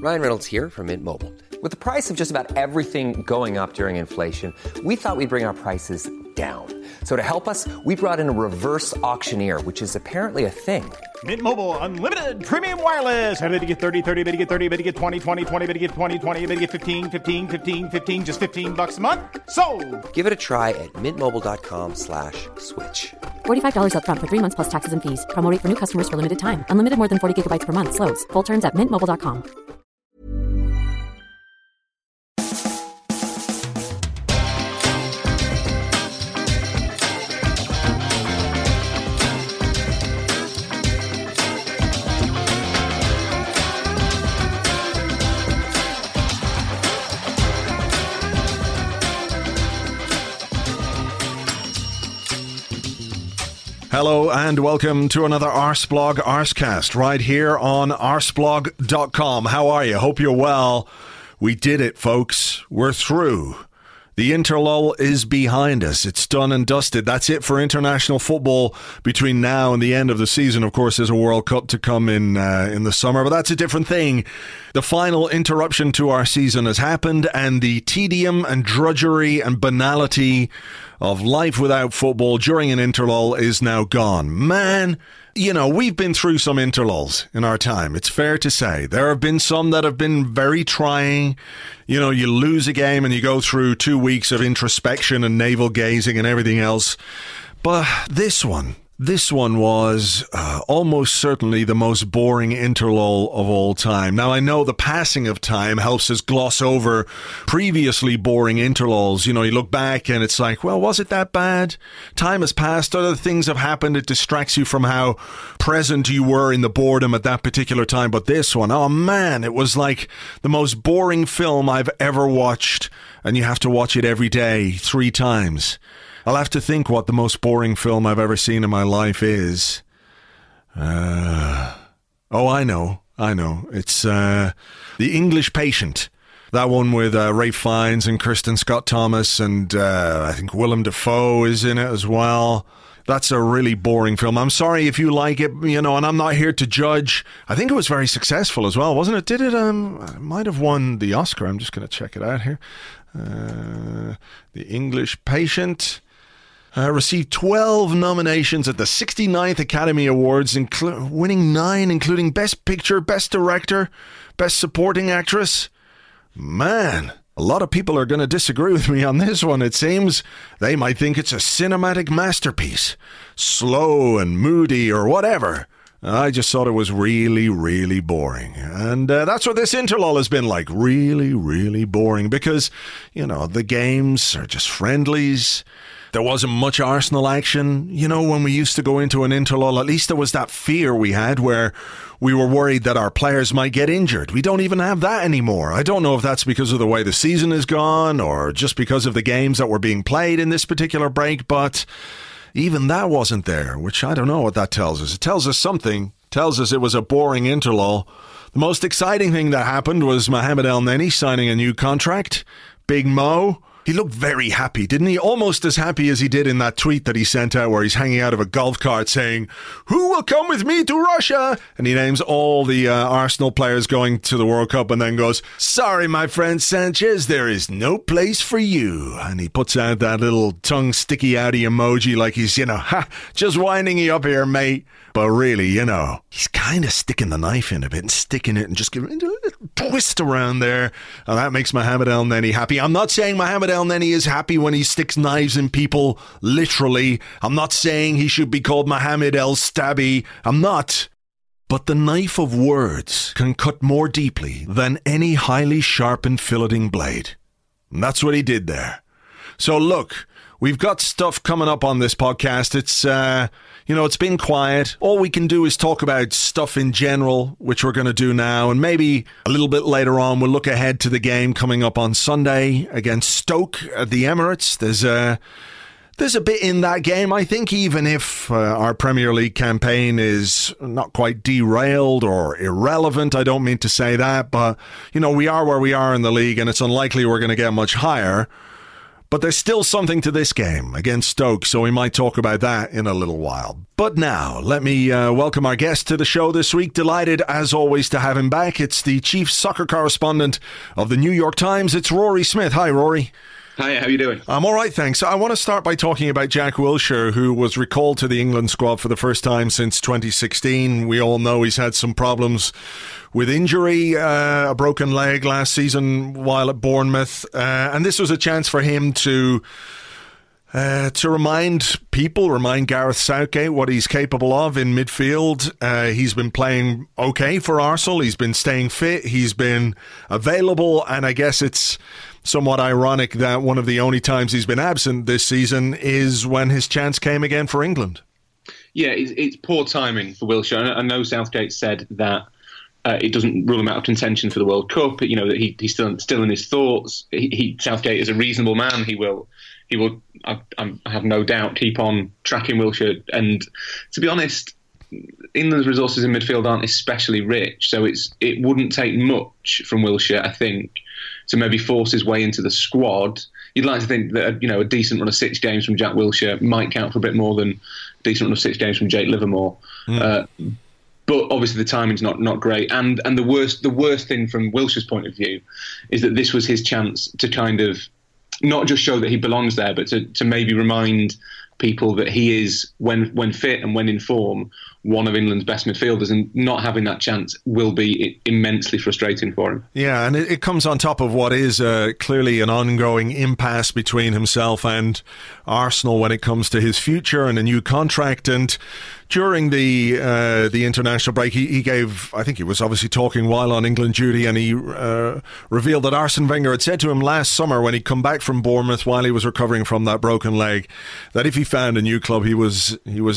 Ryan Reynolds here from Mint Mobile. With the price of just about everything going up during inflation, we thought we'd bring our prices down. So to help us, we brought in a reverse auctioneer, which is apparently a thing. Mint Mobile Unlimited Premium Wireless. How to get 30, 30, bit to get 30, bit to get 20, 20, 20, bit to get 20, 20, bit to get 15, 15, 15, 15, just $15 a month? Sold! Give it a try at mintmobile.com/switch. $45 up front for 3 months plus taxes and fees. Promo rate for new customers for limited time. Unlimited more than 40 gigabytes per month. Slows full terms at mintmobile.com. Hello and welcome to another Arsblog Arscast right here on arsblog.com. How are you? Hope you're well. We did it, folks. We're through. The interlull is behind us. It's done and dusted. That's it for international football between now and the end of the season. Of course, there's a World Cup to come in the summer, but that's a different thing. The final interruption to our season has happened, and the tedium and drudgery and banality of life without football during an interlull is now gone. Man, you know, we've been through some interlulls in our time. It's fair to say. There have been some that have been very trying. You know, you lose a game and you go through 2 weeks of introspection and navel gazing and everything else. But this one was almost certainly the most boring interlull of all time. Now, I know the passing of time helps us gloss over previously boring interlulls. You know, you look back and it's like, well, was it that bad? Time has passed. Other things have happened. It distracts you from how present you were in the boredom at that particular time. But this one, oh man, it was like the most boring film I've ever watched. And you have to watch it every day, 3 times. I'll have to think what the most boring film I've ever seen in my life is. I know. It's The English Patient. That one with Ralph Fiennes and Kristen Scott Thomas, and I think Willem Dafoe is in it as well. That's a really boring film. I'm sorry if you like it, you know, and I'm not here to judge. I think it was very successful as well, wasn't it? Did it? It might have won the Oscar. I'm just going to check it out here. The English Patient received 12 nominations at the 69th Academy Awards, winning 9, including Best Picture, Best Director, Best Supporting Actress. Man, a lot of people are going to disagree with me on this one. It seems they might think it's a cinematic masterpiece, slow and moody or whatever. I just thought it was really, really boring. And that's what this interlull has been like. Really, really boring because, you know, the games are just friendlies. There wasn't much Arsenal action. You know, when we used to go into an interlull, at least there was that fear we had where we were worried that our players might get injured. We don't even have that anymore. I don't know if that's because of the way the season is gone or just because of the games that were being played in this particular break, but even that wasn't there, which I don't know what that tells us. It tells us something. It tells us it was a boring interlull. The most exciting thing that happened was Mohamed El-Neni signing a new contract. Big Mo. He looked very happy, didn't he? Almost as happy as he did in that tweet that he sent out where he's hanging out of a golf cart saying, "Who will come with me to Russia?" And he names all the Arsenal players going to the World Cup and then goes, "Sorry, my friend Sanchez, there is no place for you." And he puts out that little tongue sticky outy emoji like he's, you know, just winding you up here, mate. But really, you know, he's kind of sticking the knife in a bit and sticking it and just giving it a little twist around there. And that makes Mohamed El-Neni happy. I'm not saying Mohamed El-Neni is happy when he sticks knives in people, literally. I'm not saying he should be called Mohamed El-Stabby. I'm not. But the knife of words can cut more deeply than any highly sharpened filleting blade. And that's what he did there. So look, we've got stuff coming up on this podcast. It's, you know, it's been quiet. All we can do is talk about stuff in general, which we're going to do now. And maybe a little bit later on, we'll look ahead to the game coming up on Sunday against Stoke at the Emirates. There's a bit in that game, I think, even if our Premier League campaign is not quite derailed or irrelevant. I don't mean to say that, but, you know, we are where we are in the league, and it's unlikely we're going to get much higher. But there's still something to this game against Stoke, so we might talk about that in a little while. But now, let me welcome our guest to the show this week. Delighted, as always, to have him back. It's the chief soccer correspondent of the New York Times. It's Rory Smith. Hi, Rory. Hi, how are you doing? I'm all right, thanks. I want to start by talking about Jack Wilshere, who was recalled to the England squad for the first time since 2016. We all know he's had some problems with injury, a broken leg last season while at Bournemouth. And this was a chance for him to remind Gareth Southgate what he's capable of in midfield. He's been playing okay for Arsenal. He's been staying fit. He's been available. And I guess it's somewhat ironic that one of the only times he's been absent this season is when his chance came again for England. Yeah, it's poor timing for Wilshere. I know Southgate said that it doesn't rule him out of contention for the World Cup. You know that he's still in his thoughts. Southgate is a reasonable man. He will. I have no doubt keep on tracking Wilshere. And to be honest, England's resources in midfield aren't especially rich, so it wouldn't take much from Wilshere, I think, to maybe force his way into the squad. You'd like to think that a decent run of 6 games from Jack Wilshere might count for a bit more than a decent run of 6 games from Jake Livermore. But obviously the timing's not great, and the worst thing from Wilshere's point of view is that this was his chance to kind of not just show that he belongs there, but to maybe remind people that he is, when fit and when in form, one of England's best midfielders, and not having that chance will be immensely frustrating for him. Yeah, and it comes on top of what is clearly an ongoing impasse between himself and Arsenal when it comes to his future and a new contract. And during the international break, he gave, I think he was obviously talking while on England duty, and he revealed that Arsene Wenger had said to him last summer when he'd come back from Bournemouth while he was recovering from that broken leg, that if he found a new club, he was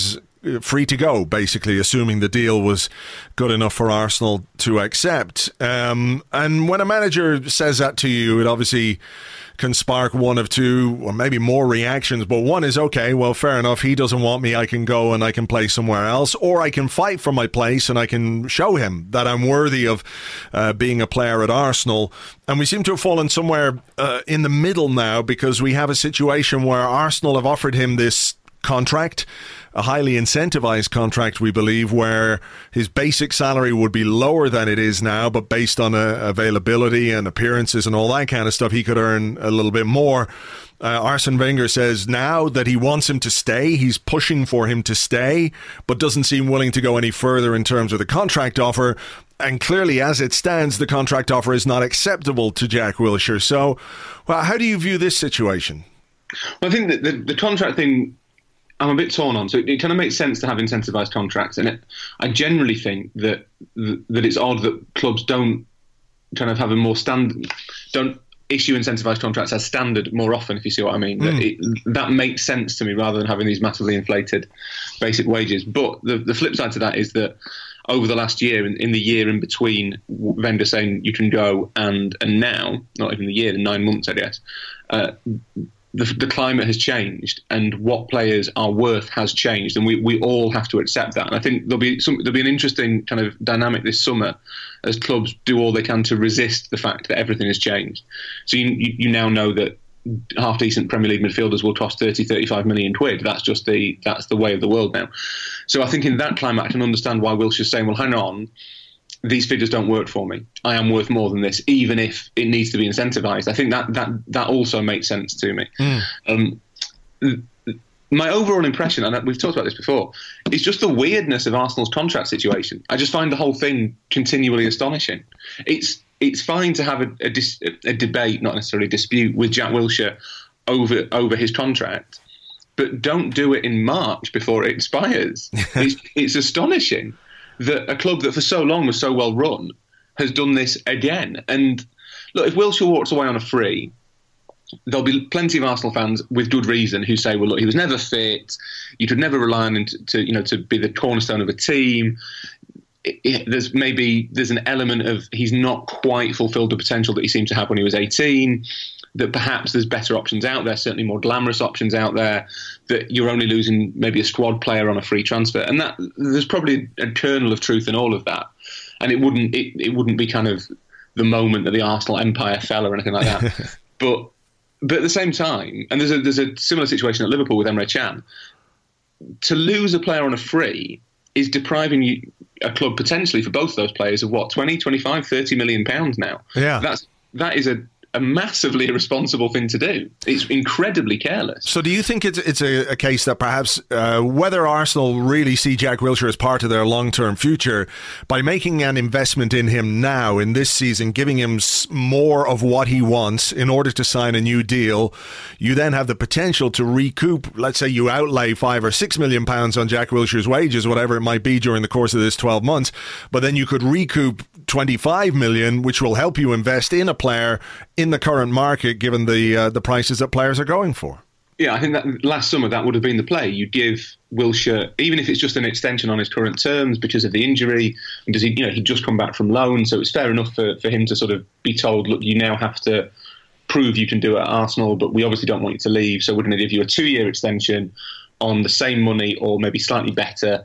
free to go, basically, assuming the deal was good enough for Arsenal to accept. And when a manager says that to you, it obviously can spark one of two or maybe more reactions. But one is, okay, well, fair enough. He doesn't want me. I can go and I can play somewhere else, or I can fight for my place and I can show him that I'm worthy of being a player at Arsenal. And we seem to have fallen somewhere in the middle now, because we have a situation where Arsenal have offered him this contract, a highly incentivized contract, we believe, where his basic salary would be lower than it is now, but based on availability and appearances and all that kind of stuff, he could earn a little bit more. Arsene Wenger says now that he wants him to stay, he's pushing for him to stay, but doesn't seem willing to go any further in terms of the contract offer. And clearly, as it stands, the contract offer is not acceptable to Jack Wilshere. So, well, how do you view this situation? Well, I think that the contract thing, I'm a bit torn on. So it kind of makes sense to have incentivised contracts, and I generally think that it's odd that clubs don't kind of have a more don't issue incentivised contracts as standard more often, if you see what I mean. That makes sense to me, rather than having these massively inflated basic wages. But the flip side to that is that over the last year, in the year in between Wenger saying you can go and now, not even the year, the 9 months, I guess, the climate has changed, and what players are worth has changed, and we all have to accept that. And I think there'll be an interesting kind of dynamic this summer as clubs do all they can to resist the fact that everything has changed. So you now know that half decent Premier League midfielders will cost 30-35 million quid. That's the way of the world now. So I think in that climate, I can understand why Wilshere's saying, well, hang on, these figures don't work for me. I am worth more than this, even if it needs to be incentivised. I think that also makes sense to me. My overall impression, and we've talked about this before, is just the weirdness of Arsenal's contract situation. I just find the whole thing continually astonishing. It's fine to have a debate, not necessarily a dispute, with Jack Wilshere over his contract, but don't do it in March before it expires. It's astonishing that a club that for so long was so well run has done this again. And look, if Wilshere walks away on a free, there'll be plenty of Arsenal fans with good reason who say, well, look, he was never fit. You could never rely on him to be the cornerstone of a team. There's an element of he's not quite fulfilled the potential that he seemed to have when he was 18, that perhaps there's better options out there, certainly more glamorous options out there, that you're only losing maybe a squad player on a free transfer. And that there's probably a kernel of truth in all of that. And it wouldn't be kind of the moment that the Arsenal empire fell or anything like that. But But at the same time, and there's a similar situation at Liverpool with Emre Can. To lose a player on a free is depriving a club potentially for both of those players of what, 20, 25, 30 million pounds now. Yeah. That is a massively irresponsible thing to do. It's incredibly careless. So do you think it's a case that perhaps whether Arsenal really see Jack Wilshere as part of their long-term future, by making an investment in him now in this season, giving him more of what he wants in order to sign a new deal, you then have the potential to recoup, let's say you outlay £5 or £6 million on Jack Wilshere's wages, whatever it might be during the course of this 12 months, but then you could recoup 25 million, which will help you invest in a player in the current market, given the prices that players are going for. Yeah, I think that last summer that would have been the play. You give Wilshere, even if it's just an extension on his current terms because of the injury, and does he, he'd just come back from loan, so it's fair enough for him to sort of be told, look, you now have to prove you can do it at Arsenal, but we obviously don't want you to leave, so we're going to give you a 2-year extension on the same money or maybe slightly better.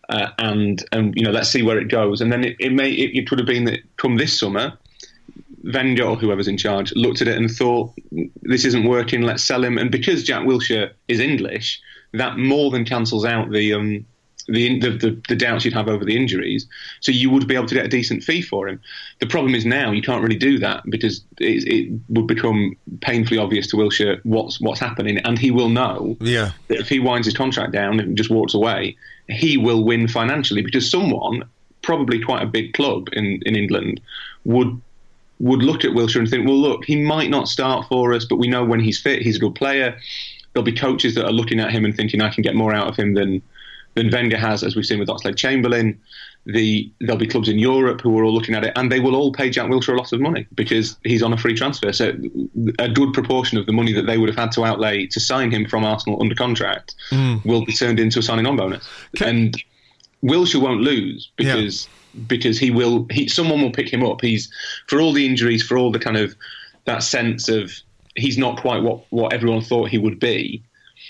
And let's see where it goes. And then it would have been that come this summer, Wenger or whoever's in charge looked at it and thought, this isn't working, let's sell him. And because Jack Wilshere is English, that more than cancels out the doubts you'd have over the injuries. So you would be able to get a decent fee for him. The problem is now you can't really do that because it would become painfully obvious to Wilshere what's happening, and he will know that if he winds his contract down and just walks away, he will win financially because someone, probably quite a big club in England, would look at Wilshere and think, well, look, he might not start for us, but we know when he's fit, he's a good player. There'll be coaches that are looking at him and thinking, I can get more out of him than Wenger has, as we've seen with Oxlade-Chamberlain. There'll be clubs in Europe who are all looking at it, and they will all pay Jack Wilshere a lot of money because he's on a free transfer. So a good proportion of the money that they would have had to outlay to sign him from Arsenal under contract will be turned into a signing on bonus. And Wilshere won't lose because someone will pick him up. He's, for all the injuries, for all the kind of that sense of he's not quite what everyone thought he would be,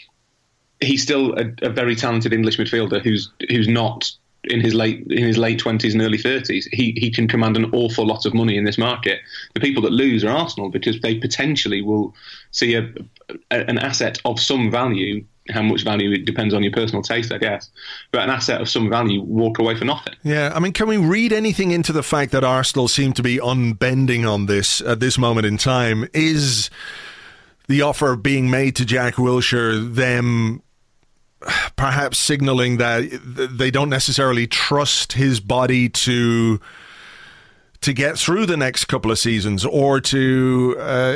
he's still a very talented English midfielder who's not in his late 20s and early 30s. He can command an awful lot of money in this market. The people that lose are Arsenal because they potentially will see an asset of some value. How much value, it depends on your personal taste, I guess. But an asset of some value walk away for nothing. Yeah, I mean, can we read anything into the fact that Arsenal seem to be unbending on this at this moment in time? Is the offer being made to Jack Wilshere them perhaps signalling that they don't necessarily trust his body to get through the next couple of seasons, or to,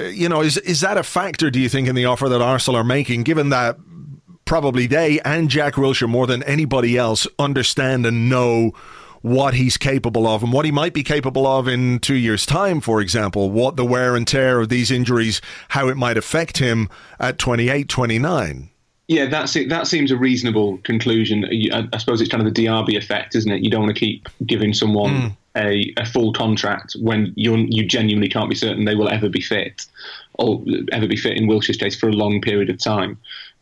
is that a factor, do you think, in the offer that Arsenal are making, given that probably they and Jack Wilshere more than anybody else understand and know what he's capable of and what he might be capable of in 2 years' time, for example, what the wear and tear of these injuries, how it might affect him at 28, 29? Yeah, that's it. That seems a reasonable conclusion. I suppose it's kind of the Diaby effect, isn't it? You don't want to keep giving someone a full contract when you genuinely can't be certain they will ever be fit, or ever be fit in Wilshere's case for a long period of time.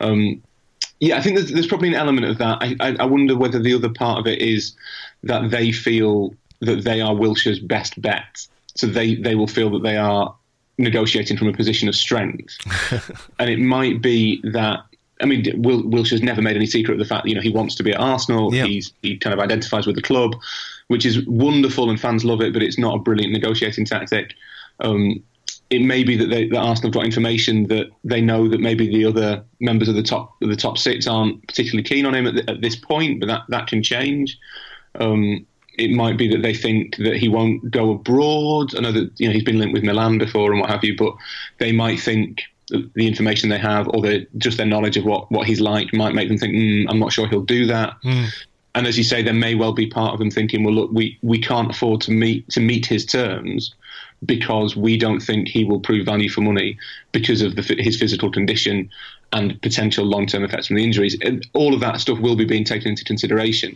I think there's probably an element of that. I wonder whether the other part of it is that they feel that they are Wilshere's best bet. So they will feel that they are negotiating from a position of strength. And it might be that, I mean, Wilshere's never made any secret of the fact that he wants to be at Arsenal. Yeah. He kind of identifies with the club, which is wonderful and fans love it, but it's not a brilliant negotiating tactic. It may be that Arsenal have got information that they know that maybe the other members of the top six aren't particularly keen on him at this point, but that can change. It might be that they think that he won't go abroad. I know that he's been linked with Milan before and what have you, but they might think the information they have, or just their knowledge of what he's like, might make them think, I'm not sure he'll do that. And as you say, there may well be part of them thinking, well, look, we can't afford to meet his terms because we don't think he will prove value for money because of his physical condition and potential long-term effects from the injuries. And all of that stuff will be being taken into consideration.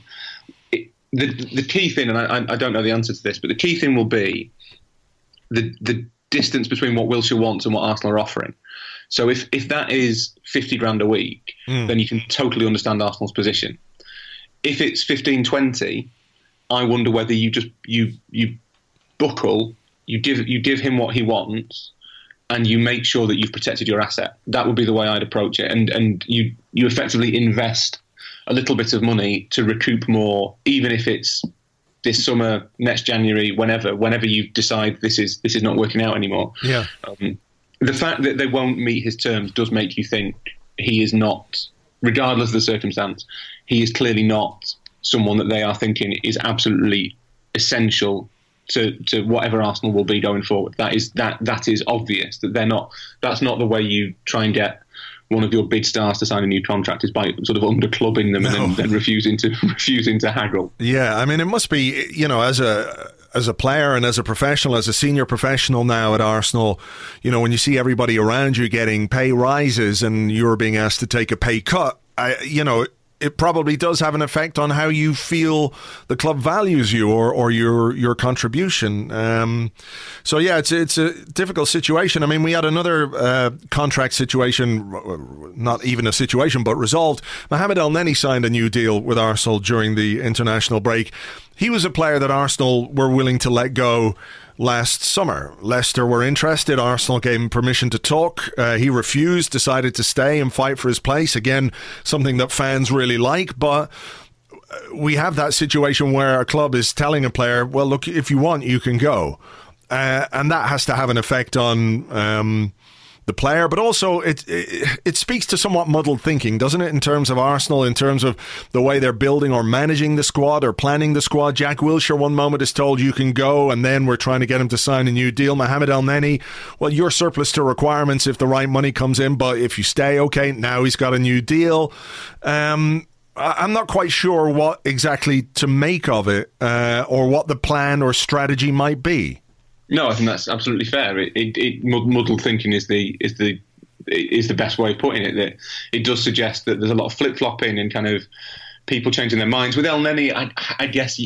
The key thing, and I don't know the answer to this, but the key thing will be the distance between what Wilshere wants and what Arsenal are offering. So if that is 50 grand a week, then you can totally understand Arsenal's position. If it's 15, 20, I wonder whether you buckle, you give him what he wants, and you make sure that you've protected your asset. That would be the way I'd approach it. And you effectively invest a little bit of money to recoup more, even if it's this summer, next January, whenever you decide this is not working out anymore. Yeah. The fact that they won't meet his terms does make you think he is not, regardless of the circumstance, he is clearly not someone that they are thinking is absolutely essential to whatever Arsenal will be going forward. That is obvious that they're not. That's not the way you try and get one of your big stars to sign a new contract, is by sort of underclubbing them and then refusing to haggle. Yeah, I mean, it must be, as a player and as a professional, as a senior professional now at Arsenal, when you see everybody around you getting pay rises and you're being asked to take a pay cut, it probably does have an effect on how you feel the club values you or your contribution. So yeah, it's a difficult situation. I mean, we had another contract situation, not even a situation, but resolved. Mohamed Elneny signed a new deal with Arsenal during the international break. He was a player that Arsenal were willing to let go last summer. Leicester were interested. Arsenal gave him permission to talk. He refused, decided to stay and fight for his place. Again, something that fans really like. But we have that situation where a club is telling a player, well, look, if you want, you can go. And that has to have an effect on the player, but also it speaks to somewhat muddled thinking, doesn't it, in terms of Arsenal, in terms of the way they're building or managing the squad or planning the squad. Jack Wilshere one moment is told you can go, and then we're trying to get him to sign a new deal. Mohamed Elneny, well, you're surplus to requirements if the right money comes in, but if you stay, okay, now he's got a new deal. I'm not quite sure what exactly to make of it, or what the plan or strategy might be. No, I think that's absolutely fair. Muddled thinking is the best way of putting it. That it does suggest that there's a lot of flip flopping and kind of people changing their minds. With Elneny, I guess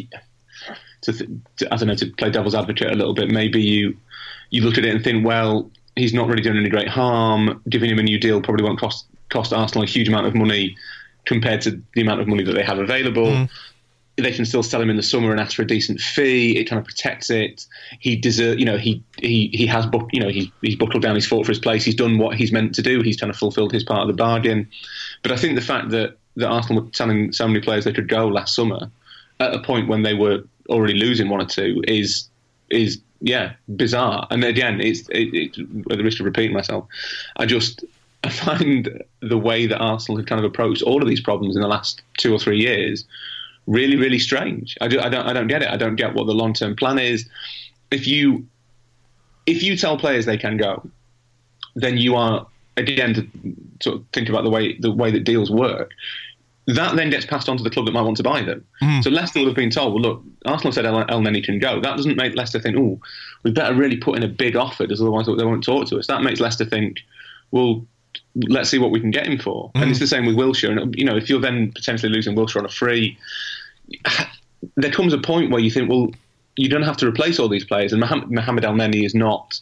to play devil's advocate a little bit, maybe you look at it and think, well, he's not really doing any great harm. Giving him a new deal probably won't cost Arsenal a huge amount of money compared to the amount of money that they have available. Mm. They can still sell him in the summer and ask for a decent fee. It kind of protects it. He deserves, he has, he's buckled down. He's fought for his place. He's done what he's meant to do. He's kind of fulfilled his part of the bargain. But I think the fact that Arsenal were telling so many players they could go last summer at a point when they were already losing one or two is bizarre. And again, it's at the risk of repeating myself, I find the way that Arsenal have kind of approached all of these problems in the last 2 or 3 years really, really strange. I don't get it. I don't get what the long-term plan is. If you tell players they can go, then you are, again, to sort of think about the way that deals work, that then gets passed on to the club that might want to buy them. Mm. So Leicester would have been told, well, look, Arsenal said Elneny can go. That doesn't make Leicester think, oh, we better really put in a big offer, because otherwise they won't talk to us. That makes Leicester think, well, let's see what we can get him for. Mm. And it's the same with Wilshere. And, if you're then potentially losing Wilshere on a free, there comes a point where you think, well, you don't have to replace all these players. And Mohamed Elneny is not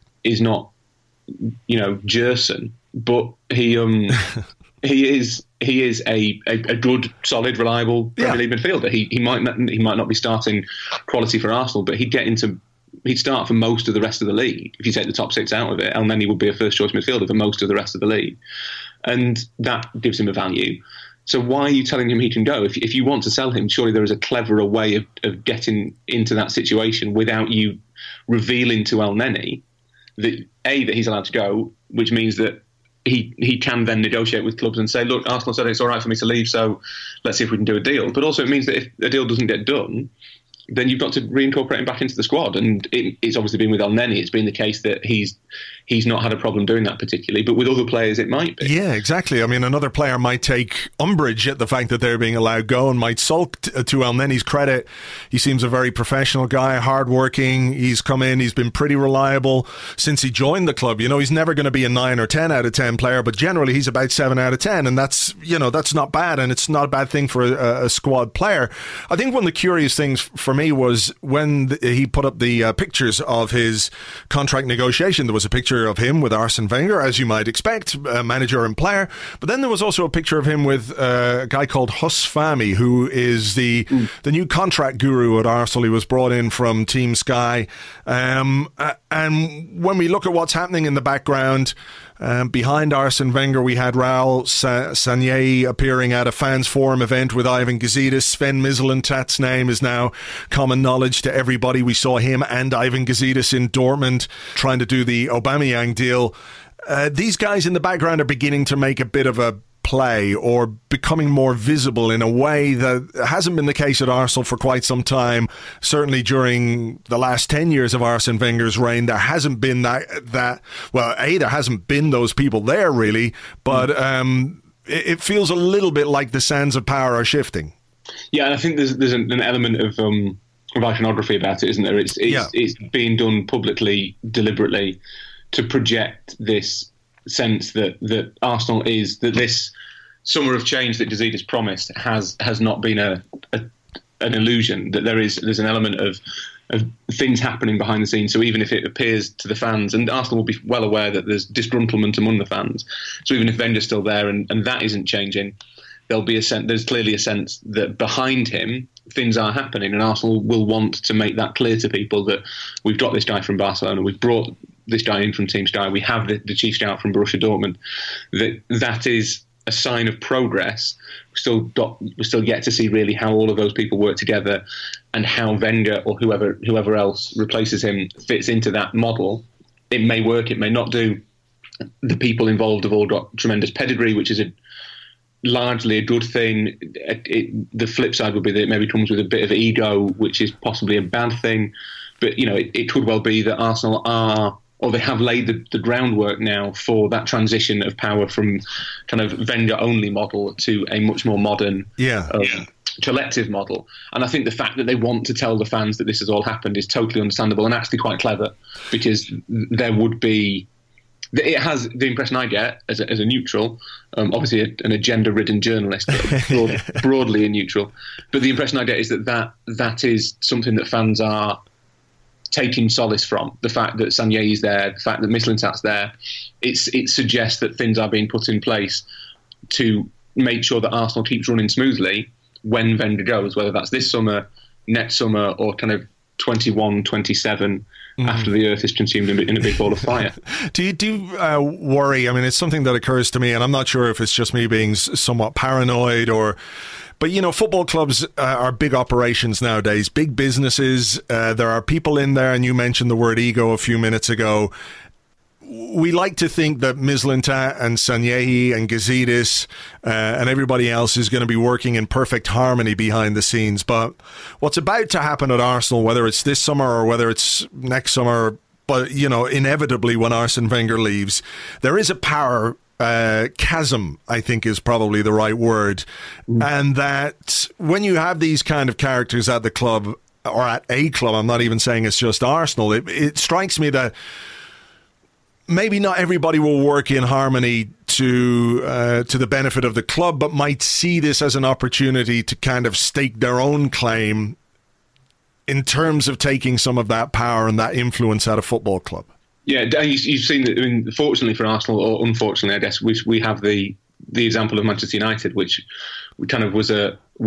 Gerson, but he is a good, solid, reliable Premier League midfielder. He might not be starting quality for Arsenal, but he'd start for most of the rest of the league. If you take the top 6 out of it, Elneny would be a first-choice midfielder for most of the rest of the league. And that gives him a value. So why are you telling him he can go? If you want to sell him, surely there is a cleverer way of getting into that situation without you revealing to Elneny that he's allowed to go, which means that he can then negotiate with clubs and say, look, Arsenal said it's all right for me to leave, so let's see if we can do a deal. But also it means that if a deal doesn't get done, then you've got to reincorporate him back into the squad. And it's obviously been with Elneny. It's been the case that he's not had a problem doing that particularly, but with other players it might be. Yeah, exactly. I mean, another player might take umbrage at the fact that they're being allowed go and might sulk. To Elneny's credit, he seems a very professional guy, hardworking. He's come in, he's been pretty reliable since he joined the club. He's never going to be a 9 or 10 out of 10 player, but generally he's about 7 out of 10, and that's not bad, and it's not a bad thing for a squad player. I think one of the curious things for me was when he put up the pictures of his contract negotiation. There was a picture of him with Arsene Wenger, as you might expect, manager and player. But then there was also a picture of him with a guy called Huss Fahmy, who is the new contract guru at Arsenal. He was brought in from Team Sky. And when we look at what's happening in the background, behind Arsene Wenger, we had Raul Sanllehi appearing at a fans forum event with Ivan Gazidis. Sven Mislintat's name is now common knowledge to everybody. We saw him and Ivan Gazidis in Dortmund trying to do the Aubameyang deal. These guys in the background are beginning to make a bit of a play or becoming more visible in a way that hasn't been the case at Arsenal for quite some time. Certainly during the last 10 years of Arsene Wenger's reign, there hasn't been there hasn't been those people there really, but it feels a little bit like the sands of power are shifting. Yeah, and I think there's an element of iconography about it, isn't there? It's being done publicly, deliberately, to project this sense that Arsenal is, that this summer of change that Gazidis promised has not been an illusion, that there's an element of things happening behind the scenes. So even if it appears to the fans, and Arsenal will be well aware that there's disgruntlement among the fans, so even if Wenger's still there and that isn't changing, there's clearly a sense that behind him things are happening, and Arsenal will want to make that clear to people that we've got this guy from Barcelona, we've brought this guy in from Team Sky, we have the chief scout from Borussia Dortmund. That is a sign of progress. We're still yet to see really how all of those people work together and how Wenger or whoever else replaces him fits into that model. It may work, it may not do. The people involved have all got tremendous pedigree, which is largely a good thing. The flip side would be that it maybe comes with a bit of ego, which is possibly a bad thing. But it could well be that Arsenal they have laid the groundwork now for that transition of power from kind of Wenger-only model to a much more modern collective model. And I think the fact that they want to tell the fans that this has all happened is totally understandable and actually quite clever, because there would be... It has the impression I get as a neutral, obviously an agenda-ridden journalist, broadly a neutral, but the impression I get is that is something that fans are taking solace from. The fact that Sanllehi is there, the fact that Mislintat's there, it suggests that things are being put in place to make sure that Arsenal keeps running smoothly when Wenger goes, whether that's this summer, next summer, or kind of 21, 27 after the earth is consumed in a big ball of fire. Do you worry? I mean, it's something that occurs to me, and I'm not sure if it's just me being somewhat paranoid but, football clubs are big operations nowadays, big businesses. There are people in there, and you mentioned the word ego a few minutes ago. We like to think that Mislintat and Sanllehi and Gazidis and everybody else is going to be working in perfect harmony behind the scenes. But what's about to happen at Arsenal, whether it's this summer or whether it's next summer, but, inevitably when Arsene Wenger leaves, there is a power chasm, I think is probably the right word. And that when you have these kind of characters at the club, or at a club, I'm not even saying it's just Arsenal, it strikes me that maybe not everybody will work in harmony to the benefit of the club, but might see this as an opportunity to kind of stake their own claim in terms of taking some of that power and that influence at a football club. Yeah, you've seen that. I mean, fortunately for Arsenal, or unfortunately, I guess, we have the example of Manchester United, which kind of is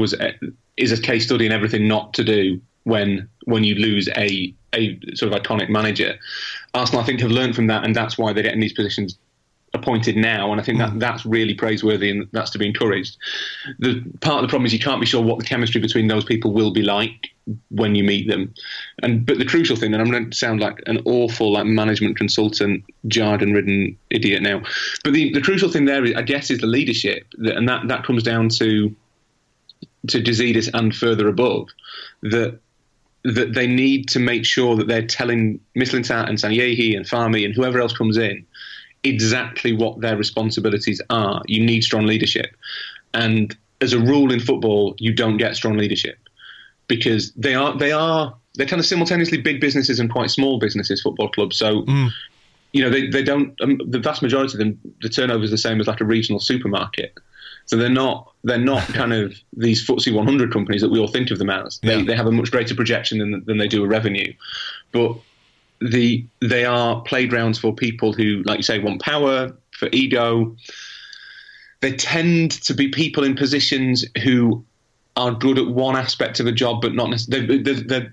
a case study in everything not to do when you lose a sort of iconic manager. Arsenal, I think, have learned from that, and that's why they're getting these positions appointed now, and I think that's really praiseworthy, and that's to be encouraged. Part of the problem is you can't be sure what the chemistry between those people will be like when you meet them. But the crucial thing, and I'm going to sound like an awful management consultant, jargon-ridden idiot now, but the crucial thing there, I guess, is the leadership, and that comes down to Gazidis and further above, that they need to make sure that they're telling Mislintat and Sanllehi and Fahmy and whoever else comes in exactly what their responsibilities are. You need strong leadership. And as a rule in football, you don't get strong leadership because they're kind of simultaneously big businesses and quite small businesses, football clubs. So, they don't, the vast majority of them, the turnover is the same as like a regional supermarket. So they're not kind of these FTSE 100 companies that we all think of them as. They have a much greater projection than they do a revenue. But they are playgrounds for people who, like you say, want power, for ego. They tend to be people in positions who are good at one aspect of a job, but not necessarily. They're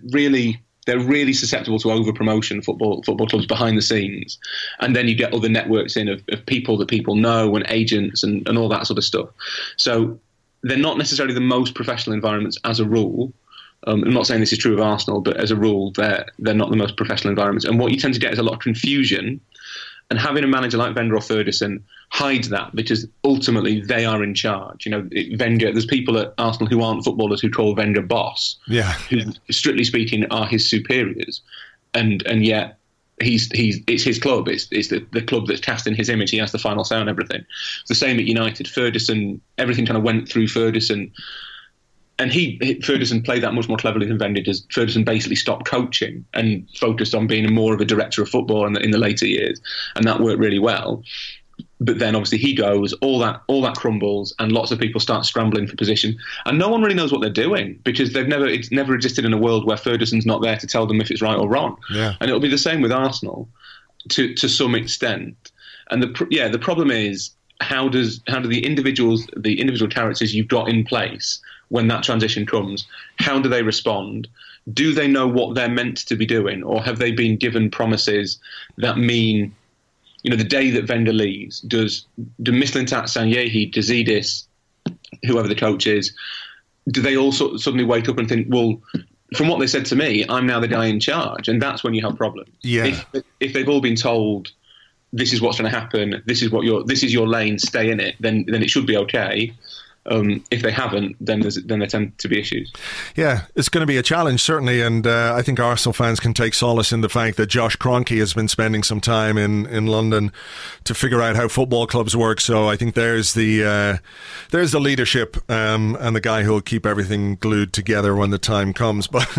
really susceptible to over-promotion, football clubs behind the scenes. And then you get other networks in of people that people know and agents and all that sort of stuff. So they're not necessarily the most professional environments as a rule. I'm not saying this is true of Arsenal, but as a rule, they're not the most professional environments. And what you tend to get is a lot of confusion. And having a manager like Wenger or Ferguson hides that, because ultimately they are in charge. You know, Wenger, there's people at Arsenal who aren't footballers who call Wenger boss, who, strictly speaking, are his superiors, and yet it's his club. It's the club that's cast in his image. He has the final say on everything. It's the same at United. Ferguson, everything kind of went through Ferguson. And Ferguson played that much more cleverly than Wenger does. Ferguson basically stopped coaching and focused on being more of a director of football in the later years, and that worked really well. But then obviously he goes, all that crumbles, and lots of people start scrambling for position, and no one really knows what they're doing, because it's never existed in a world where Ferguson's not there to tell them if it's right or wrong. Yeah. And it'll be the same with Arsenal to some extent. And the problem is, how do the individual characters you've got in place, when that transition comes, how do they respond? Do they know what they're meant to be doing, or have they been given promises that mean, you know, the day that Wenger leaves, do Mislintat, Sanyehi, Dezidis, whoever the coach is, do they all suddenly wake up and think, well, from what they said to me, I'm now the guy in charge? And that's when you have problems. Yeah. If they've all been told, this is what's going to happen, this is your lane, stay in it, then it should be okay. If they haven't, then there tend to be issues. Yeah, it's going to be a challenge, certainly, and I think Arsenal fans can take solace in the fact that Josh Kroenke has been spending some time in London to figure out how football clubs work. So I think there's the leadership and the guy who'll keep everything glued together when the time comes. But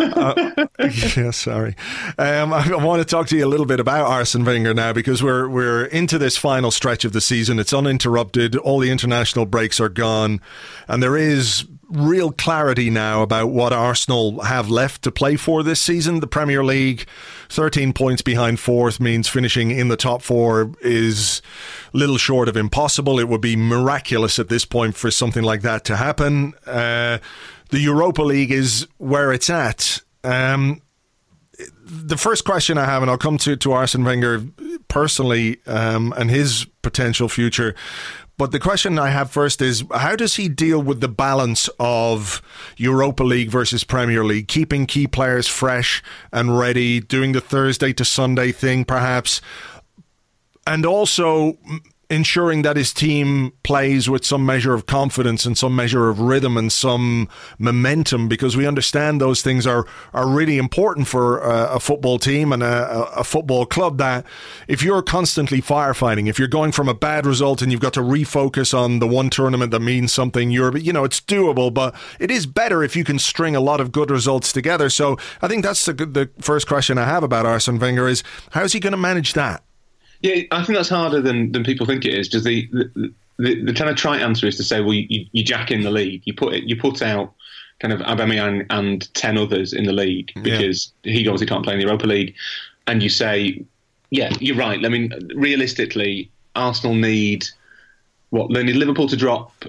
yeah, sorry. I want to talk to you a little bit about Arsene Wenger now, because we're into this final stretch of the season. It's uninterrupted. All the international breaks are gone. And there is real clarity now about what Arsenal have left to play for this season. The Premier League, 13 points behind fourth, means finishing in the top four is little short of impossible. It would be miraculous at this point for something like that to happen. The Europa League is where it's at. The first question I have, and I'll come to Arsene Wenger personally and his potential future, but the question I have first is, how does he deal with the balance of Europa League versus Premier League, keeping key players fresh and ready, doing the Thursday to Sunday thing perhaps, and also ensuring that his team plays with some measure of confidence and some measure of rhythm and some momentum, because we understand those things are really important for a football team and a football club, that if you're constantly firefighting, if you're going from a bad result and you've got to refocus on the one tournament that means something, it's doable, but it is better if you can string a lot of good results together. So I think that's the first question I have about Arsene Wenger is, how's he going to manage that? Yeah, I think that's harder than people think it is. Just the kind of trite answer is to say, well, you jack in the league, you put out kind of Aubameyang and 10 others in the league, because he obviously can't play in the Europa League, and you say, yeah, you're right. I mean, realistically, Arsenal need They need Liverpool to drop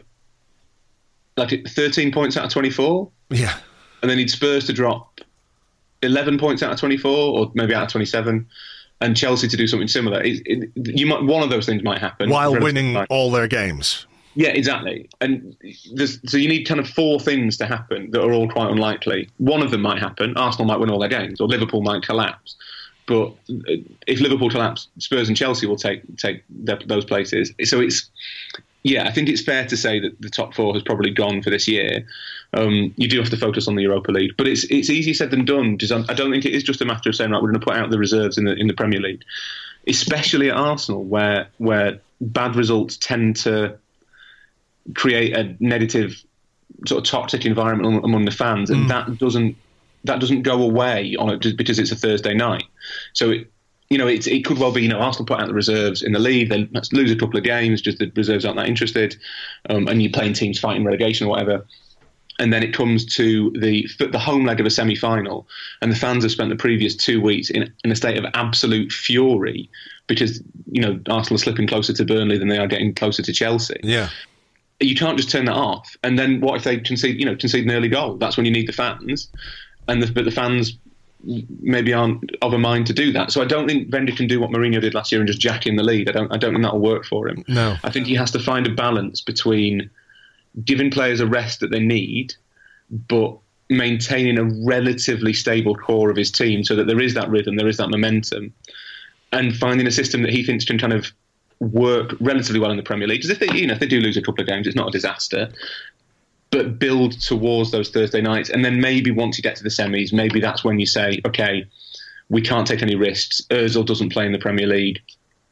like 13 points out of 24. Yeah, and they need Spurs to drop 11 points out of 24, or maybe out of 27. And Chelsea to do something similar. One of those things might happen while winning all their games. Yeah, exactly. And so you need kind of four things to happen that are all quite unlikely. One of them might happen. Arsenal might win all their games, or Liverpool might collapse. But if Liverpool collapse, Spurs and Chelsea will take those places. So I think it's fair to say that the top four has probably gone for this year. You do have to focus on the Europa League, but it's easier said than done. I don't think it is just a matter of saying, right, we're going to put out the reserves in the Premier League, especially at Arsenal, where bad results tend to create a negative sort of toxic environment among the fans, and that doesn't go away on it just because it's a Thursday night. So it could well be, Arsenal put out the reserves in the league, they lose a couple of games, just the reserves aren't that interested, and you're playing teams fighting relegation or whatever. And then it comes to the home leg of a semi-final, and the fans have spent the previous 2 weeks in a state of absolute fury because, Arsenal are slipping closer to Burnley than they are getting closer to Chelsea. Yeah. You can't just turn that off. And then what if they concede an early goal? That's when you need the fans. But the fans maybe aren't of a mind to do that. So I don't think Wenger can do what Mourinho did last year and just jack in the lead. I don't think that'll work for him. No. I think he has to find a balance between giving players a rest that they need, but maintaining a relatively stable core of his team so that there is that rhythm, there is that momentum, and finding a system that he thinks can kind of work relatively well in the Premier League. Because if they do lose a couple of games, it's not a disaster. But build towards those Thursday nights, and then maybe once you get to the semis, maybe that's when you say, okay, we can't take any risks. Ozil doesn't play in the Premier League.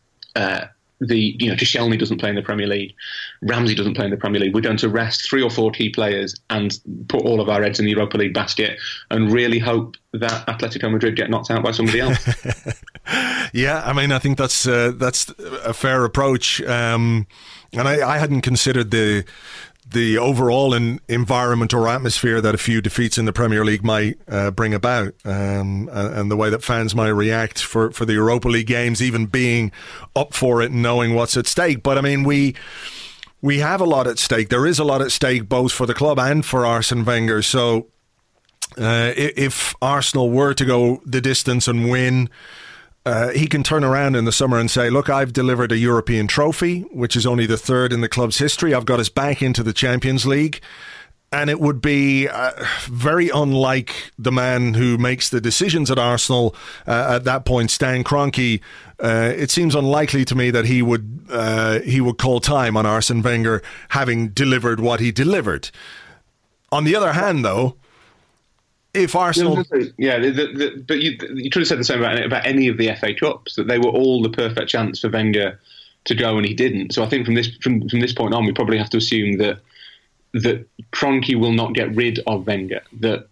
Koscielny doesn't play in the Premier League. Ramsey doesn't play in the Premier League. We're going to rest 3 or 4 key players and put all of our eggs in the Europa League basket and really hope that Atletico Madrid get knocked out by somebody else. Yeah, I mean, I think that's a fair approach. And I hadn't considered the overall environment or atmosphere that a few defeats in the Premier League might bring about, and the way that fans might react for the Europa League games, even being up for it and knowing what's at stake. But I mean, we have a lot at stake. There is a lot at stake both for the club and for Arsene Wenger. So if Arsenal were to go the distance and win, he can turn around in the summer and say, look, I've delivered a European trophy, which is only the 3rd in the club's history. I've got us back into the Champions League. And it would be very unlike the man who makes the decisions at Arsenal at that point, Stan Kroenke. It seems unlikely to me that he would call time on Arsene Wenger having delivered what he delivered. On the other hand, though, if Arsenal... Yeah, but you could have said the same about any of the FA Cups, that they were all the perfect chance for Wenger to go and he didn't. So I think from this point on, we probably have to assume that Kroenke will not get rid of Wenger, that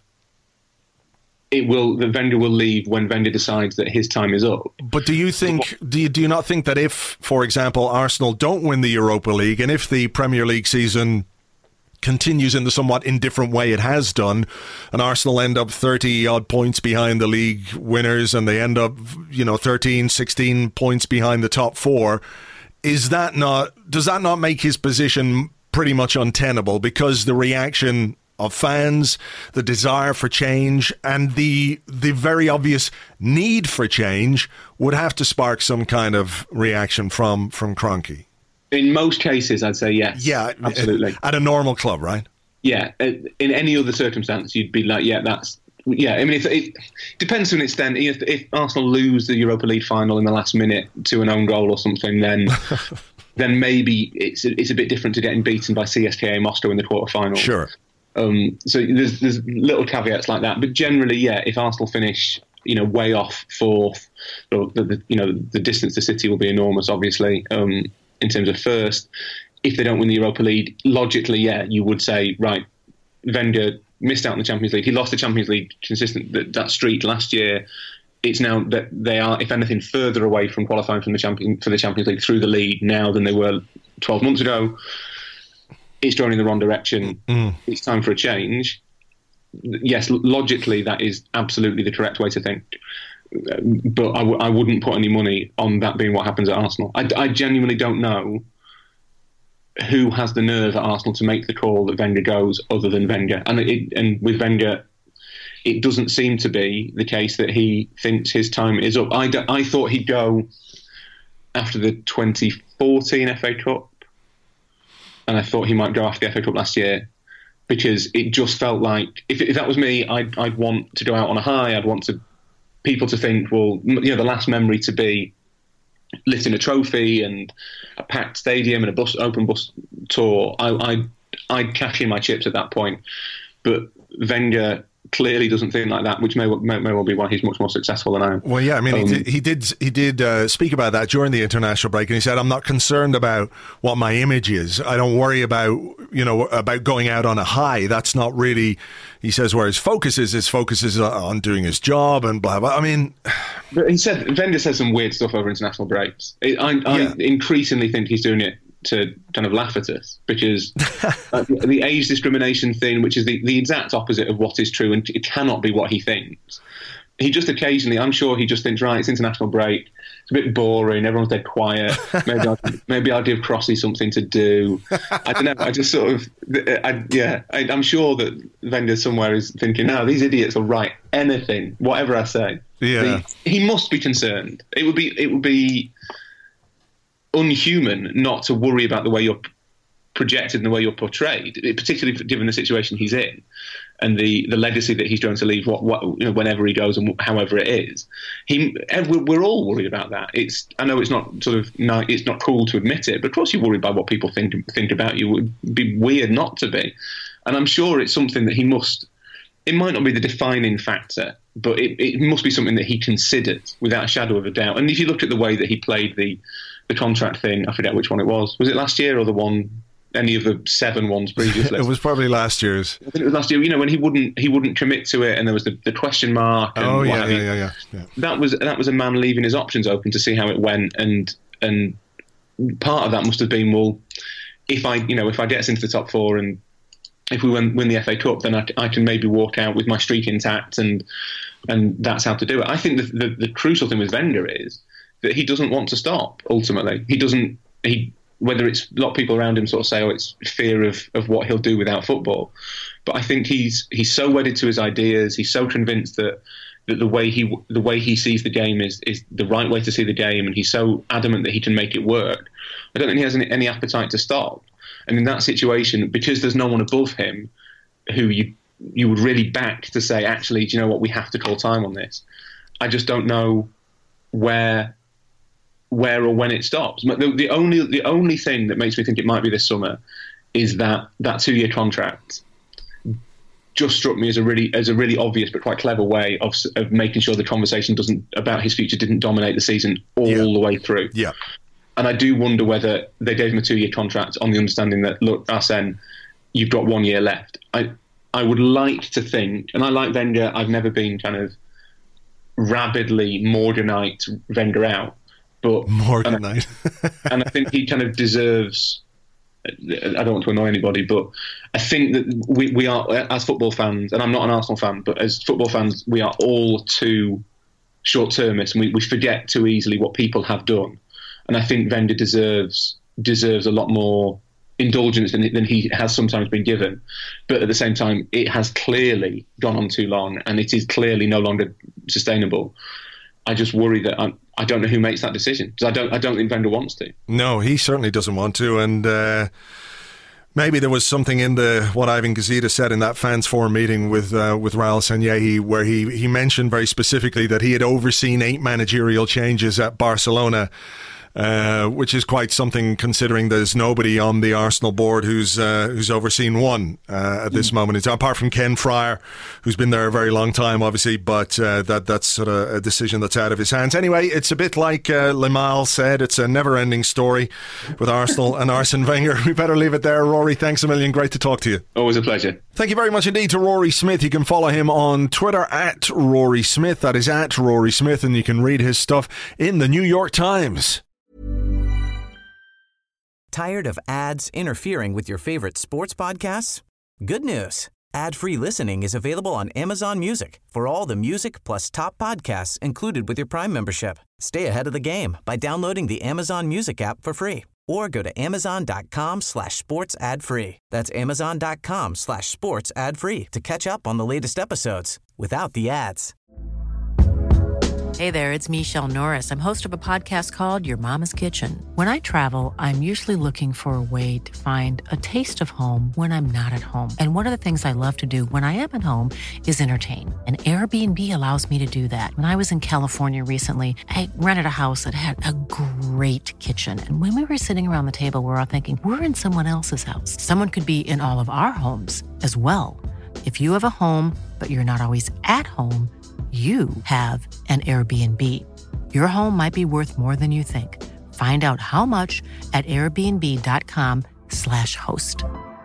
Wenger will leave when Wenger decides that his time is up. But do you not think that if, for example, Arsenal don't win the Europa League, and if the Premier League season continues in the somewhat indifferent way it has done, and Arsenal end up 30 odd points behind the league winners, and they end up 13, 16 points behind the top 4, does that not make his position pretty much untenable, because the reaction of fans, the desire for change, and the very obvious need for change would have to spark some kind of reaction from Kroenke? In most cases, I'd say yes. Yeah, absolutely. At a normal club, right? Yeah. In any other circumstance, you'd be like, yeah, that's... Yeah, I mean, it depends to an extent. If Arsenal lose the Europa League final in the last minute to an own goal or something, then maybe it's a bit different to getting beaten by CSKA Moscow in the quarterfinals. Sure. So there's little caveats like that, but generally, yeah, if Arsenal finish, way off 4th, the distance to City will be enormous, obviously. In terms of first, if they don't win the Europa League, logically, yeah, you would say, right, Wenger missed out on the Champions League. He lost the Champions League that streak last year. It's now that they are, if anything, further away from qualifying for the Champions League through the league now than they were 12 months ago. It's going in the wrong direction. It's time for a change. Yes, logically, that is absolutely the correct way to think. But I wouldn't put any money on that being what happens at Arsenal. I genuinely don't know who has the nerve at Arsenal to make the call that Wenger goes other than Wenger. And with Wenger, it doesn't seem to be the case that he thinks his time is up. I thought he'd go after the 2014 FA Cup, and I thought he might go after the FA Cup last year, because it just felt like, if that was me, I'd want to go out on a high. I'd want people to think, well, the last memory to be lifting a trophy and a packed stadium and open bus tour. I'd cash in my chips at that point. But Wenger clearly doesn't think like that, which may well be why he's much more successful than I am. Well, yeah, I mean, he did speak about that during the international break, and he said, "I'm not concerned about what my image is. I don't worry about going out on a high. That's not really," he says, where his focus is on doing his job and blah blah. I mean, but Wenger says some weird stuff over international breaks. I increasingly think he's doing it to kind of laugh at us, because the age discrimination thing, which is the exact opposite of what is true, and it cannot be what he thinks. He just occasionally, I'm sure he just thinks, right, it's international break, it's a bit boring, everyone's dead quiet, maybe I'll give Crossy something to do. I don't know, I just sort of, I'm sure that Wenger somewhere is thinking, no, these idiots will write anything, whatever I say. Yeah. He must be concerned. It would be unhuman not to worry about the way you're projected and the way you're portrayed, particularly given the situation he's in and the legacy that he's going to leave whenever he goes and however it is. We're all worried about that. I know it's not it's not cool to admit it, but of course you're worried about what people think about you. It would be weird not to be. And I'm sure it's something that it might not be the defining factor, but it must be something that he considered without a shadow of a doubt. And if you look at the way that he played the contract thing, I forget which one it was. Was it last year or any of the 7 ones previously? It was probably last year's. I think it was last year. When he wouldn't commit to it, and there was the question mark. And yeah. That was a man leaving his options open to see how it went, and part of that must have been, well, if I get us into the top 4 and if we win the FA Cup, then I can maybe walk out with my streak intact, and that's how to do it. I think the crucial thing with Wenger is that he doesn't want to stop. Ultimately, whether it's a lot of people around him sort of say, it's fear of what he'll do without football, but I think he's so wedded to his ideas. He's so convinced that the way he sees the game is the right way to see the game, and he's so adamant that he can make it work. I don't think he has any appetite to stop. And in that situation, because there's no one above him who you would really back to say, actually, do you know what, we have to call time on this. I just don't know where or when it stops. The only thing that makes me think it might be this summer is that 2-year contract just struck me as a really obvious but quite clever way of making sure the conversation about his future didn't dominate the season all the way through. Yeah. And I do wonder whether they gave him a 2-year contract on the understanding that, look, Arsene, you've got 1 year left. I would like to think, and I like Wenger, I've never been kind of rabidly Morganite Wenger out. But Morganite. and I think he kind of deserves, I don't want to annoy anybody, but I think that we are, as football fans, and I'm not an Arsenal fan, but as football fans, we are all too short-termist, and we forget too easily what people have done. And I think Wenger deserves a lot more indulgence than he has sometimes been given. But at the same time, it has clearly gone on too long, and it is clearly no longer sustainable. I just worry that I don't know who makes that decision, because I don't think Wenger wants to. No, he certainly doesn't want to, and maybe there was something in what Ivan Gazidis said in that fans forum meeting with Raul Sanllehi, where he mentioned very specifically that he had overseen 8 managerial changes at Barcelona, which is quite something considering there's nobody on the Arsenal board who's overseen one at this moment. It's apart from Ken Fryer, who's been there a very long time, obviously, but that's sort of a decision that's out of his hands. Anyway, it's a bit like Limahl said, it's a never-ending story with Arsenal and Arsene Wenger. We better leave it there. Rory, thanks a million. Great to talk to you. Always a pleasure. Thank you very much indeed to Rory Smith. You can follow him on Twitter at Rory Smith. That is at Rory Smith, and you can read his stuff in the New York Times. Tired of ads interfering with your favorite sports podcasts? Good news. Ad-free listening is available on Amazon Music for all the music plus top podcasts included with your Prime membership. Stay ahead of the game by downloading the Amazon Music app for free or go to amazon.com/sports ad free. That's amazon.com/sports ad free to catch up on the latest episodes without the ads. Hey there, it's Michelle Norris. I'm host of a podcast called Your Mama's Kitchen. When I travel, I'm usually looking for a way to find a taste of home when I'm not at home. And one of the things I love to do when I am at home is entertain. And Airbnb allows me to do that. When I was in California recently, I rented a house that had a great kitchen. And when we were sitting around the table, we were all thinking, we're in someone else's house. Someone could be in all of our homes as well. If you have a home, but but you're not always at home, you have an Airbnb. Your home might be worth more than you think. Find out how much at airbnb.com/host.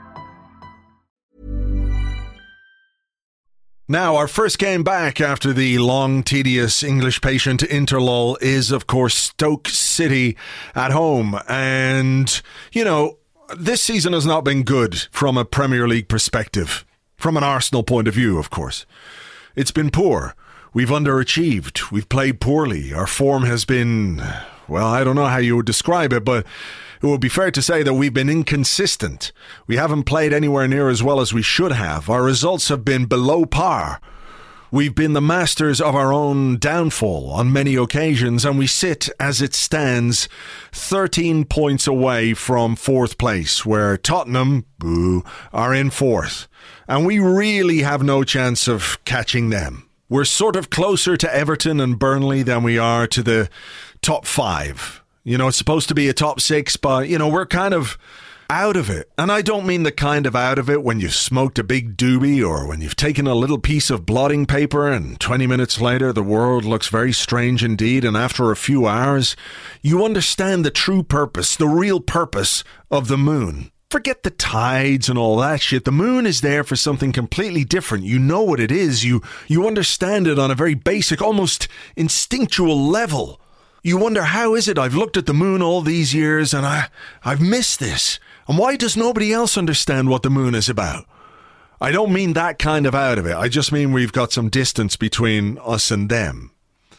Now, our first game back after the long, tedious English patient interlull is, of course, Stoke City at home. And, you know, this season has not been good from a Premier League perspective. From an Arsenal point of view, of course. It's been poor. We've underachieved. We've played poorly. Our form has been, well, I don't know how you would describe it, but it would be fair to say that we've been inconsistent. We haven't played anywhere near as well as we should have. Our results have been below par. We've been the masters of our own downfall on many occasions, and we sit, as it stands, 13 points away from fourth place, where Tottenham, boo, are in fourth. And we really have no chance of catching them. We're sort of closer to Everton and Burnley than we are to the top five. You know, it's supposed to be a top six, but, you know, we're kind of out of it. And I don't mean the kind of out of it when you've smoked a big doobie or when you've taken a little piece of blotting paper and 20 minutes later the world looks very strange indeed, and after a few hours you understand the true purpose, the real purpose of the moon. Forget the tides and all that shit. The moon is there for something completely different. You know what it is. You understand it on a very basic, almost instinctual level. You wonder, how is it I've looked at the moon all these years and I've missed this? And why does nobody else understand what the moon is about? I don't mean that kind of out of it. I just mean we've got some distance between us and them.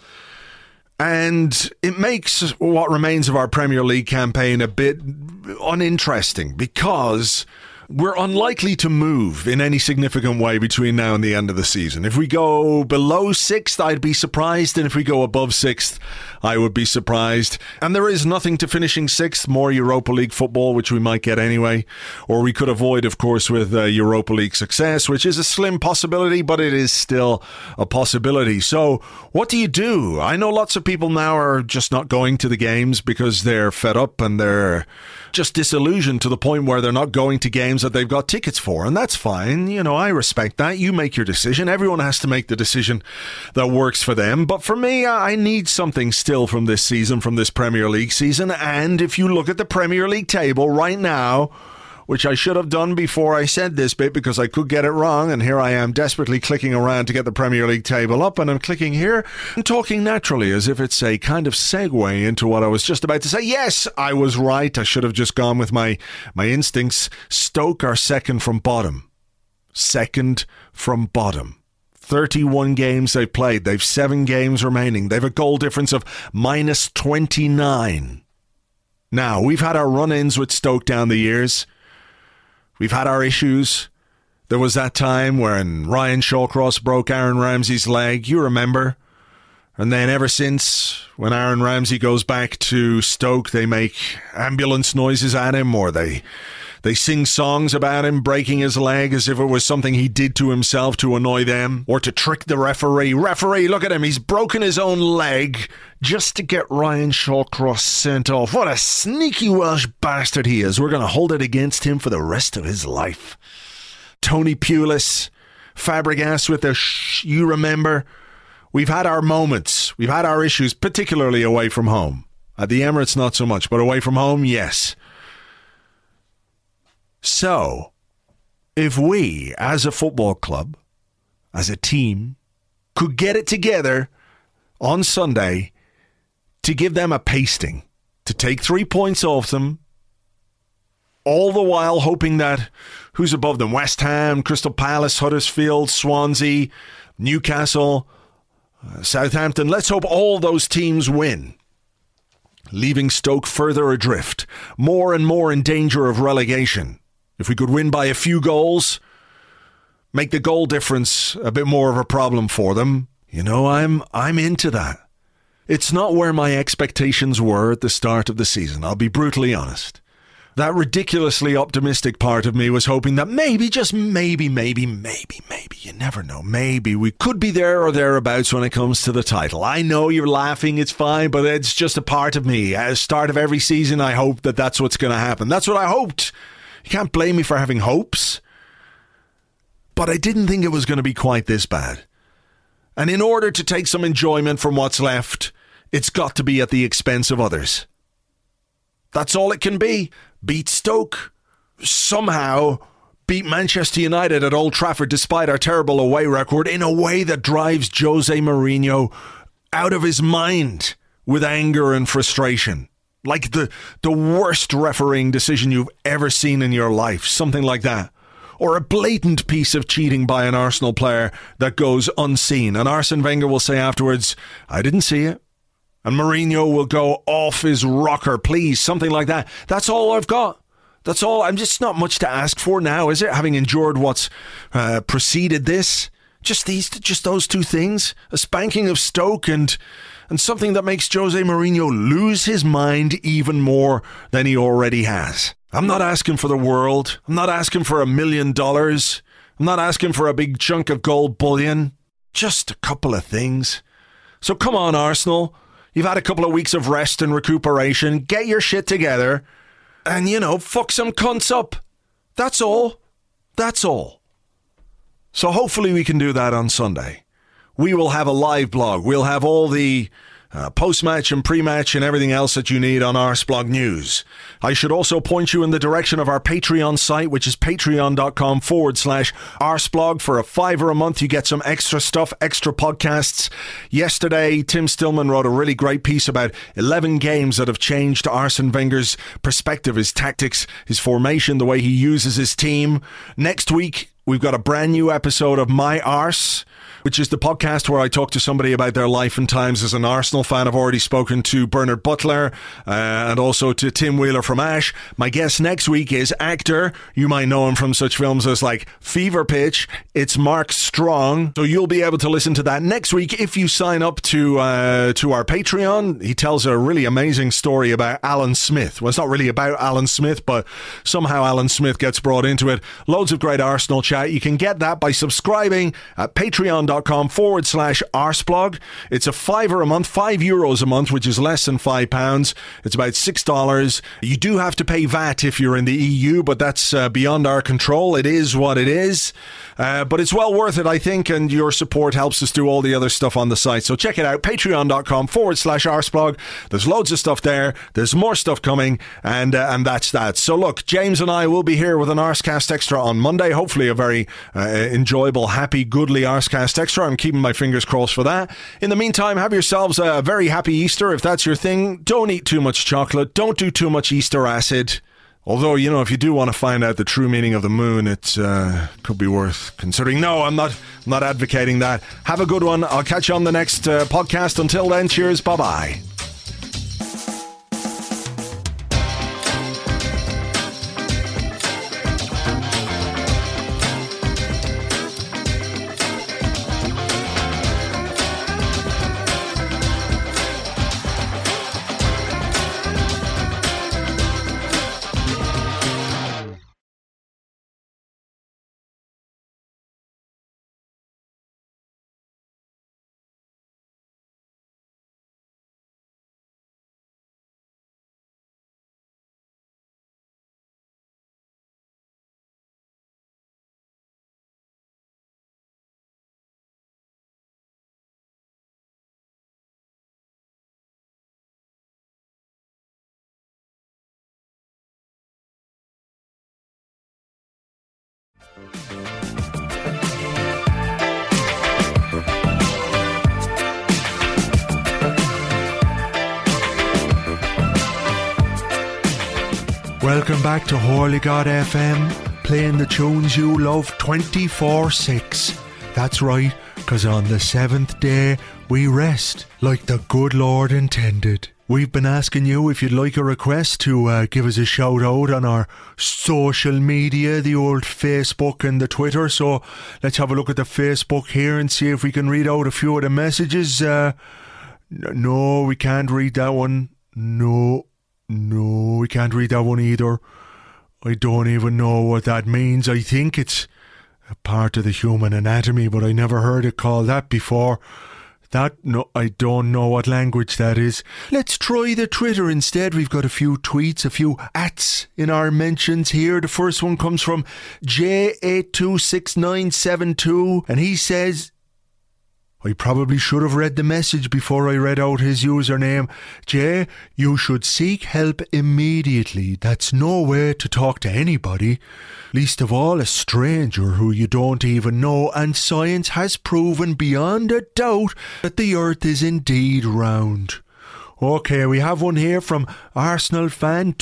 And it makes what remains of our Premier League campaign a bit uninteresting because we're unlikely to move in any significant way between now and the end of the season. If we go below sixth, I'd be surprised. And if we go above sixth, I would be surprised. And there is nothing to finishing sixth, more Europa League football, which we might get anyway. Or we could avoid, of course, with Europa League success, which is a slim possibility, but it is still a possibility. So what do you do? I know lots of people now are just not going to the games because they're fed up and they're just disillusioned to the point where they're not going to games that they've got tickets for. And that's fine. You know, I respect that. You make your decision. Everyone has to make the decision that works for them. But for me, I need something still from this season, from this Premier League season. And if you look at the Premier League table right now, which I should have done before I said this bit because I could get it wrong, and here I am desperately clicking around to get the Premier League table up, and I'm clicking here and talking naturally as if it's a kind of segue into what I was just about to say. Yes, I was right. I should have just gone with my instincts. Stoke are second from bottom. Second from bottom. 31 games they've played. They've 7 games remaining. They've a goal difference of minus 29. Now, we've had our run-ins with Stoke down the years. We've had our issues. There was that time when Ryan Shawcross broke Aaron Ramsey's leg. You remember. And then ever since, when Aaron Ramsey goes back to Stoke, they make ambulance noises at him, or they sing songs about him breaking his leg as if it was something he did to himself to annoy them, or to trick the referee. Referee, look at him. He's broken his own leg just to get Ryan Shawcross sent off. What a sneaky Welsh bastard he is. We're going to hold it against him for the rest of his life. Tony Pulis, Fabregas with the you remember. We've had our moments. We've had our issues, particularly away from home. At the Emirates, not so much, but away from home, yes. So, if we, as a football club, as a team, could get it together on Sunday to give them a pasting, to take 3 points off them, all the while hoping that who's above them? West Ham, Crystal Palace, Huddersfield, Swansea, Newcastle, Southampton. Let's hope all those teams win, leaving Stoke further adrift, more and more in danger of relegation. If we could win by a few goals, make the goal difference a bit more of a problem for them, you know, I'm into that. It's not where my expectations were at the start of the season, I'll be brutally honest. That ridiculously optimistic part of me was hoping that maybe, just maybe, you never know, maybe we could be there or thereabouts when it comes to the title. I know you're laughing, it's fine, but it's just a part of me. At the start of every season, I hope that that's what's going to happen. That's what I hoped. You can't blame me for having hopes. but I didn't think it was going to be quite this bad. And in order to take some enjoyment from what's left, it's got to be at the expense of others. That's all it can be. Beat Stoke. Somehow beat Manchester United at Old Trafford despite our terrible away record in a way that drives Jose Mourinho out of his mind with anger and frustration. Like the worst refereeing decision you've ever seen in your life. Something like that. Or a blatant piece of cheating by an Arsenal player that goes unseen. And Arsene Wenger will say afterwards, I didn't see it. And Mourinho will go off his rocker, please, something like that. That's all I've got. That's all. I'm just not much to ask for now, is it? Having endured what's preceded this. Just those two things. A spanking of Stoke and something that makes Jose Mourinho lose his mind even more than he already has. I'm not asking for the world. I'm not asking for $1 million. I'm not asking for a big chunk of gold bullion. Just a couple of things. So come on, Arsenal. You've had a couple of weeks of rest and recuperation. Get your shit together. And, fuck some cunts up. That's all. That's all. So hopefully we can do that on Sunday. We will have a live blog. We'll have all the post-match and pre-match and everything else that you need on Arsblog News. I should also point you in the direction of our Patreon site, which is patreon.com/Arsblog. For a $5 a month, you get some extra stuff, extra podcasts. Yesterday, Tim Stillman wrote a really great piece about 11 games that have changed Arsene Wenger's perspective, his tactics, his formation, the way he uses his team. Next week, we've got a brand new episode of My Arse, which is the podcast where I talk to somebody about their life and times as an Arsenal fan. I've already spoken to Bernard Butler and also to Tim Wheeler from Ash. My guest next week is actor. You might know him from such films as like Fever Pitch. It's Mark Strong. So you'll be able to listen to that next week if you sign up to our Patreon. He tells a really amazing story about Alan Smith. Well, it's not really about Alan Smith, but somehow Alan Smith gets brought into it. Loads of great Arsenal chat. You can get that by subscribing at patreon.com/Arsblog. It's a $5 a month, €5 a month, which is less than £5. It's about $6. You do have to pay VAT if you're in the EU, but that's beyond our control. It is what it is. But it's well worth it, I think, and your support helps us do all the other stuff on the site. So check it out, patreon.com/Arsblog. There's loads of stuff there. There's more stuff coming, and that's that. So look, James and I will be here with an Arscast Extra on Monday. Hopefully a very enjoyable, happy, goodly Arscast Extra. I'm keeping my fingers crossed for that. In the meantime, have yourselves a very happy Easter if that's your thing. Don't eat too much chocolate. Don't do too much Easter acid. Although, if you do want to find out the true meaning of the moon, it could be worth considering. No, I'm not advocating that. Have a good one. I'll catch you on the next podcast. Until then, cheers. Bye-bye. Welcome back to Holy God FM, playing the tunes you love 24/6. That's right, because on the seventh day we rest, like the good Lord intended. We've been asking you if you'd like a request to give us a shout out on our social media, the old Facebook and the Twitter. So let's have a look at the Facebook here and see if we can read out a few of the messages. No, we can't read that one. No, we can't read that one either. I don't even know what that means. I think it's a part of the human anatomy, but I never heard it called that before. I don't know what language that is. Let's try the Twitter instead. We've got a few tweets, a few ats in our mentions here. The first one comes from J826972, and he says, I probably should have read the message before I read out his username. Jay, you should seek help immediately. That's no way to talk to anybody, least of all a stranger who you don't even know, and science has proven beyond a doubt that the earth is indeed round. Okay, we have one here from Arsenal fan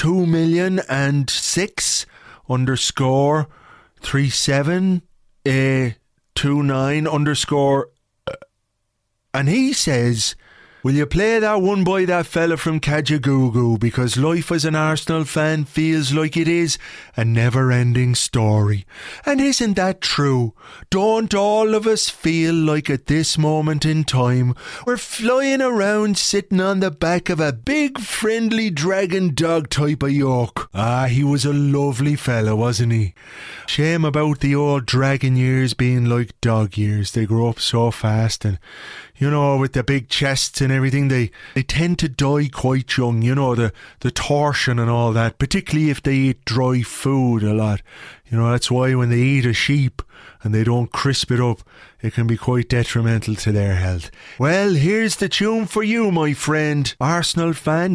2,006,37A29_ and he says, will you play that one by that fella from Kajagoogoo, because life as an Arsenal fan feels like it is a never-ending story. And isn't that true? Don't all of us feel like at this moment in time we're flying around sitting on the back of a big friendly dragon dog type of yoke? Ah, he was a lovely fella, wasn't he? Shame about the old dragon years being like dog years. They grow up so fast, and you know, with the big chests and everything, they tend to die quite young, you know, the torsion and all that, particularly if they eat dry food a lot. You know, that's why when they eat a sheep and they don't crisp it up, it can be quite detrimental to their health. Well, here's the tune for you, my friend. Arsenal fan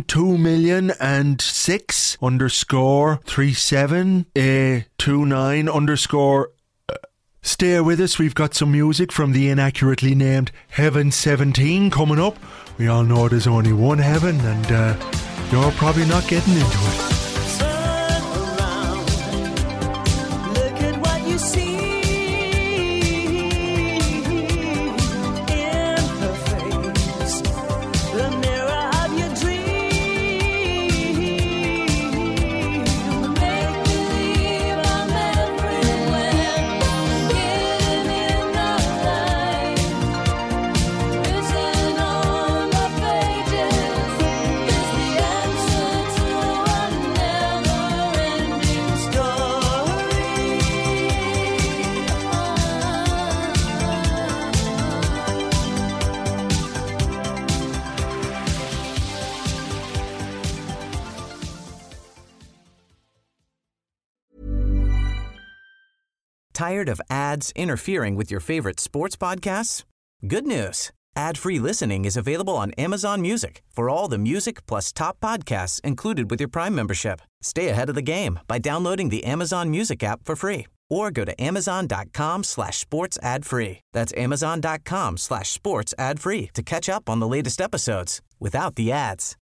2,006,37A29_ Stay with us, we've got some music from the inaccurately named Heaven 17 coming up. We all know there's only one heaven, and you're probably not getting into it. Turn around, look at what you see in her face, the mirror of your dream. Make believe I'm everywhere, hidden in the light, written on the pages is the answer to a never-ending story. Tired of ads interfering with your favorite sports podcasts? Good news. Ad-free listening is available on Amazon Music for all the music plus top podcasts included with your Prime membership. Stay ahead of the game by downloading the Amazon Music app for free or go to amazon.com/sports ad free. That's amazon.com/sports ad free to catch up on the latest episodes without the ads.